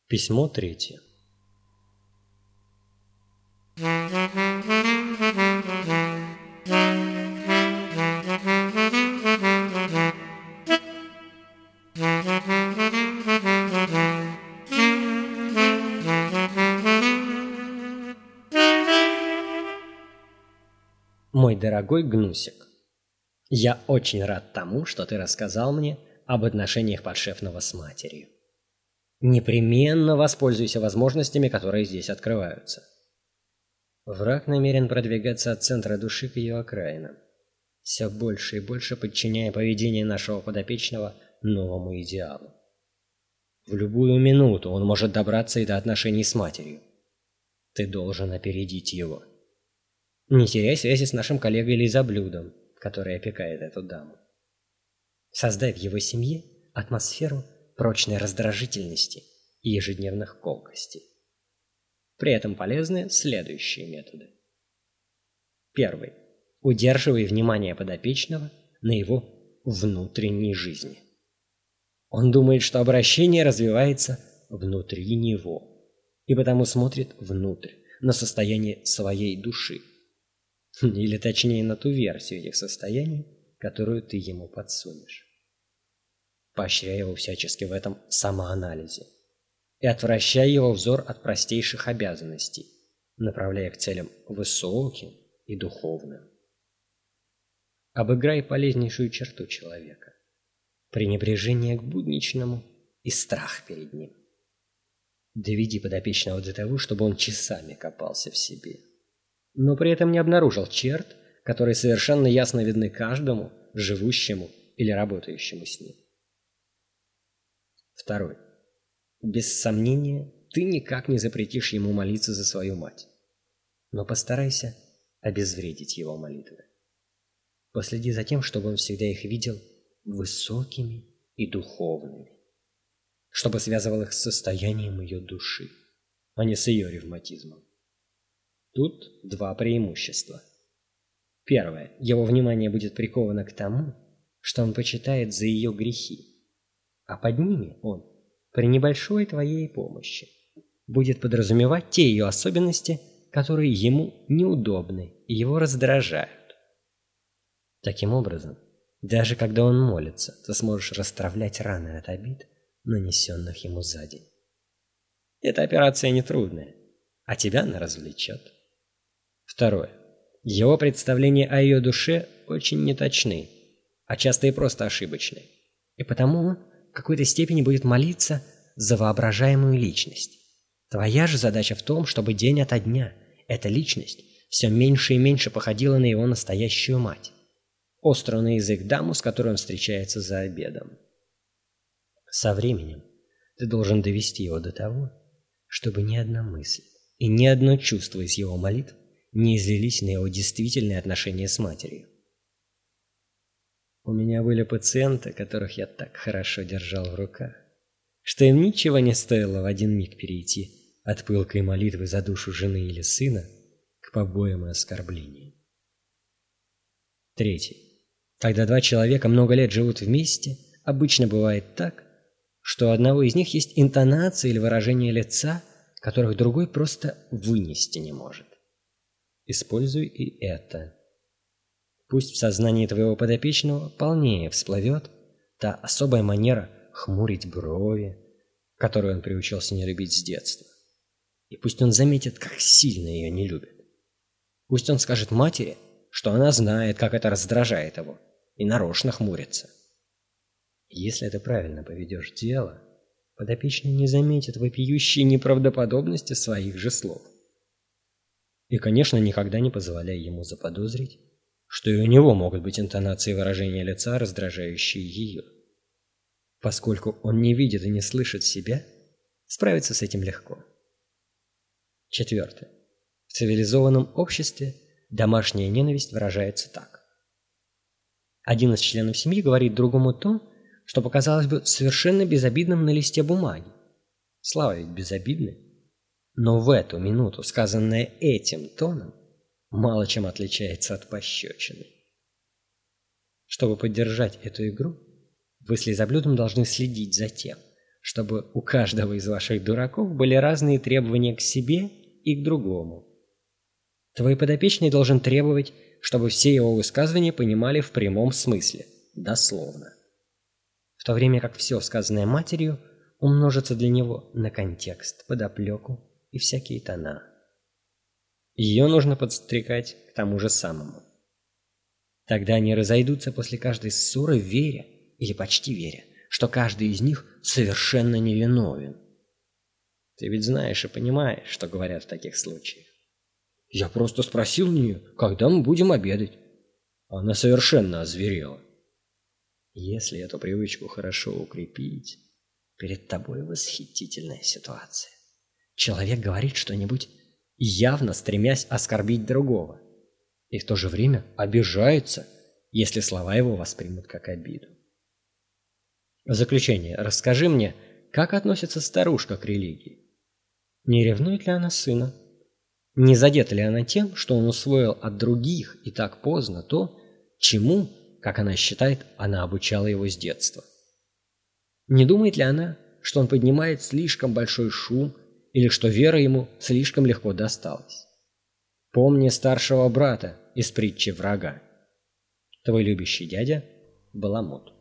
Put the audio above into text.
Письмо 3. Мой дорогой Гнусик, я очень рад тому, что ты рассказал мне об отношениях подшефного с матерью. Непременно воспользуйся возможностями, которые здесь открываются. Враг намерен продвигаться от центра души к ее окраинам, все больше и больше подчиняя поведение нашего подопечного новому идеалу. В любую минуту он может добраться и до отношений с матерью. Ты должен опередить его. Не теряй связи с нашим коллегой лизоблюдом, который опекает эту даму. Создай в его семье атмосферу прочной раздражительности и ежедневных колкостей. При этом полезны следующие методы. Первый. Удерживай внимание подопечного на его внутренней жизни. Он думает, что обращение развивается внутри него, и потому смотрит внутрь, на состояние своей души. Или точнее, на ту версию этих состояний, которую ты ему подсунешь. Поощряй его всячески в этом самоанализе и отвращай его взор от простейших обязанностей, направляя к целям высоким и духовным. Обыграй полезнейшую черту человека – пренебрежение к будничному и страх перед ним. Доведи подопечного до того, чтобы он часами копался в себе, но при этом не обнаружил черт, которые совершенно ясно видны каждому, живущему или работающему с ним. Второй. Без сомнения, ты никак не запретишь ему молиться за свою мать, но постарайся обезвредить его молитвы. Последи за тем, чтобы он всегда их видел высокими и духовными, чтобы связывал их с состоянием ее души, а не с ее ревматизмом. Тут два преимущества. Первое. Его внимание будет приковано к тому, что он почитает за ее грехи, а под ними он, при небольшой твоей помощи, будет подразумевать те ее особенности, которые ему неудобны и его раздражают. Таким образом, даже когда он молится, ты сможешь расстравлять раны от обид, нанесенных ему за день. Эта операция нетрудная, а тебя она развлечет. Второе. Его представления о ее душе очень неточны, а часто и просто ошибочны, и потому он в какой-то степени будет молиться за воображаемую личность. Твоя же задача в том, чтобы день ото дня эта личность все меньше и меньше походила на его настоящую мать, острую на язык даму, с которой он встречается за обедом. Со временем ты должен довести его до того, чтобы ни одна мысль и ни одно чувство из его молитв не излились на его действительные отношения с матерью. У меня были пациенты, которых я так хорошо держал в руках, что им ничего не стоило в один миг перейти от пылкой молитвы за душу жены или сына к побоям и оскорблениям. Третий. Когда два человека много лет живут вместе, обычно бывает так, что у одного из них есть интонация или выражение лица, которых другой просто вынести не может. Используй и это. Пусть в сознании твоего подопечного полнее всплывет та особая манера хмурить брови, которую он приучился не любить с детства. И пусть он заметит, как сильно ее не любит. Пусть он скажет матери, что она знает, как это раздражает его, и нарочно хмурится. Если ты правильно поведешь дело, подопечный не заметит вопиющей неправдоподобности своих же слов. И, конечно, никогда не позволяй ему заподозрить, что и у него могут быть интонации и выражения лица, раздражающие ее. Поскольку он не видит и не слышит себя, справиться с этим легко. Четвертое. В цивилизованном обществе домашняя ненависть выражается так. Один из членов семьи говорит другому то, что показалось бы совершенно безобидным на листе бумаги. Слова ведь безобидны. Но в эту минуту, сказанное этим тоном, мало чем отличается от пощечины. Чтобы поддержать эту игру, вы с лизоблюдом должны следить за тем, чтобы у каждого из ваших дураков были разные требования к себе и к другому. Твой подопечный должен требовать, чтобы все его высказывания понимали в прямом смысле, дословно. В то время как все, сказанное матерью, умножится для него на контекст, подоплеку и всякие тона. Ее нужно подстрекать к тому же самому. Тогда они разойдутся после каждой ссоры, веря, или почти веря, что каждый из них совершенно невиновен. Ты ведь знаешь и понимаешь, что говорят в таких случаях. Я просто спросил у нее, когда мы будем обедать. Она совершенно озверела. Если эту привычку хорошо укрепить, перед тобой восхитительная ситуация. Человек говорит что-нибудь, явно стремясь оскорбить другого, и в то же время обижается, если слова его воспримут как обиду. В заключение, расскажи мне, как относится старушка к религии? Не ревнует ли она сына? Не задета ли она тем, что он усвоил от других и так поздно то, чему, как она считает, она обучала его с детства? Не думает ли она, что он поднимает слишком большой шум или что вера ему слишком легко досталась? Помни старшего брата из притчи «Врага». Твой любящий дядя Баламут.